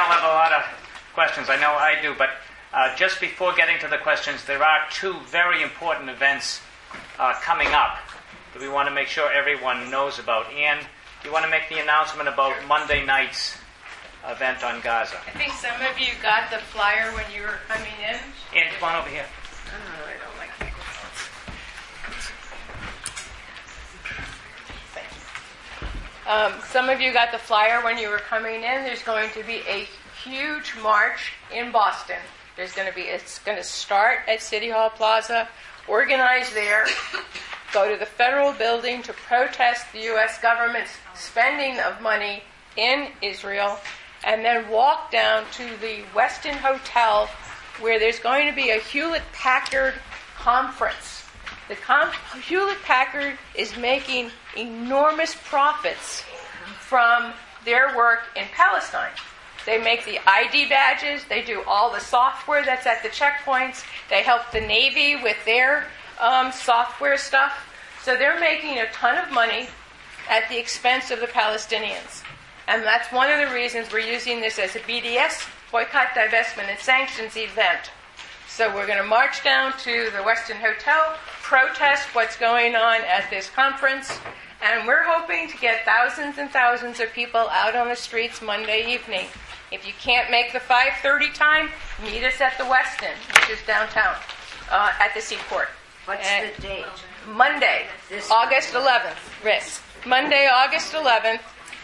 all have a lot of questions. I know I do, but just before getting to the questions, there are two very important events coming up that we want to make sure everyone knows about. Anne, do you want to make the announcement about Monday night's event on Gaza? I think some of you got the flyer when you were coming in. Anne, come on over here. Oh, I don't like microphones. Thank you. Some of you got the flyer when you were coming in. There's going to be a huge march in Boston. It's going to start at City Hall Plaza, organize there, go to the federal building to protest the U.S. government's spending of money in Israel, and then walk down to the Westin Hotel where there's going to be a Hewlett-Packard conference. Hewlett-Packard is making enormous profits from their work in Palestine. They make the ID badges. They do all the software that's at the checkpoints. They help the Navy with their software stuff. So they're making a ton of money at the expense of the Palestinians. And that's one of the reasons we're using this as a BDS, Boycott, Divestment, and Sanctions event. So we're going to march down to the Westin Hotel, protest what's going on at this conference, and we're hoping to get thousands and thousands of people out on the streets Monday evening. If you can't make the 5:30 time, meet us at the Westin, which is downtown, at the Seaport. What's the date? Monday, August 11th. Yes. Monday, August 11th.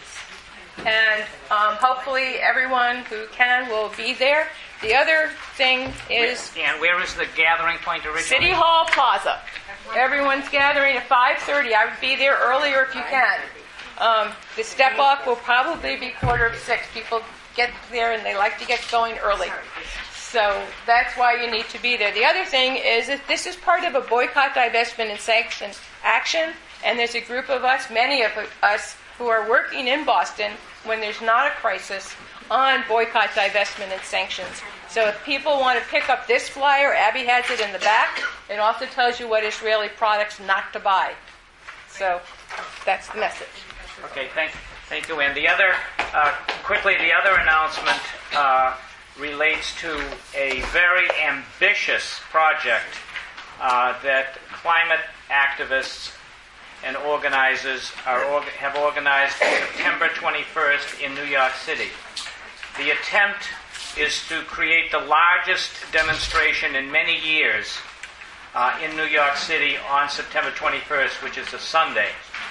And hopefully everyone who can will be there. The other thing is... And where is the gathering point originally? City Hall Plaza. Everyone's gathering at 5:30. I would be there earlier if you can. The step-off will probably be 5:45. People get there and they like to get going early. So that's why you need to be there. The other thing is that this is part of a boycott, divestment, and sanction action. And there's a group of us, many of us, who are working in Boston when there's not a crisis on boycott, divestment, and sanctions. So if people want to pick up this flyer, Abby has it in the back. It also tells you what Israeli products not to buy. So that's the message. Okay, thank you. And the other, the other announcement relates to a very ambitious project that climate activists and organizers have organized September 21st in New York City. The attempt is to create the largest demonstration in many years in New York City on September 21st, which is a Sunday.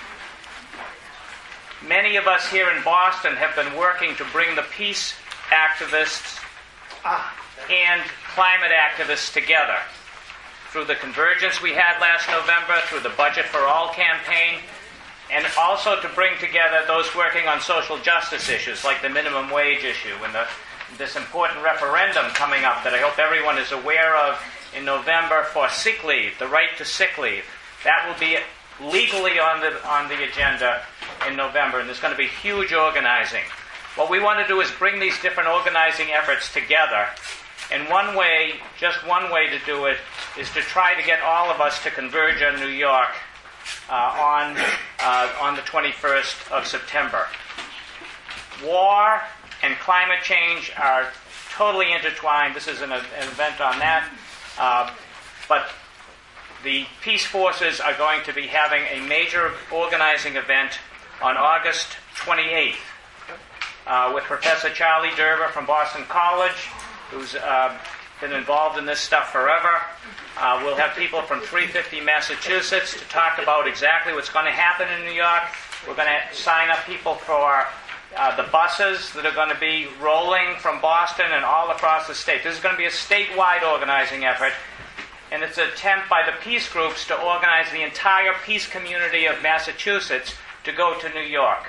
Many of us here in Boston have been working to bring the peace activists and climate activists together through the convergence we had last November, through the Budget for All campaign, and also to bring together those working on social justice issues like the minimum wage issue and this important referendum coming up that I hope everyone is aware of in November for sick leave, the right to sick leave. That will be legally on the agenda in November, and there's going to be huge organizing. What we want to do is bring these different organizing efforts together. And one way to do it is to try to get all of us to converge on New York on the 21st of September. War and climate change are totally intertwined. This is an event on that. But the Peace Forces are going to be having a major organizing event on August 28th with Professor Charlie Derber from Boston College, who's been involved in this stuff forever. We'll have people from 350 Massachusetts to talk about exactly what's going to happen in New York. We're going to sign up people for the buses that are going to be rolling from Boston and all across the state. This is going to be a statewide organizing effort, and it's an attempt by the peace groups to organize the entire peace community of Massachusetts to go to New York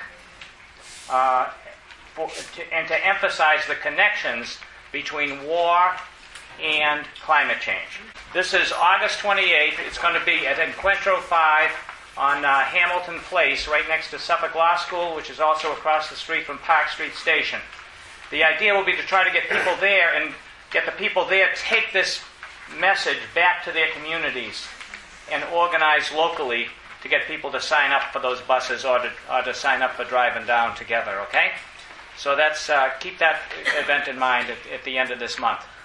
and to emphasize the connections between war and climate change. This is August 28th. It's going to be at Encuentro 5 on Hamilton Place, right next to Suffolk Law School, which is also across the street from Park Street Station. The idea will be to try to get people there and get the people there take this message back to their communities and organize locally to get people to sign up for those buses or to sign up for driving down together, okay? So that's keep that event in mind at the end of this month.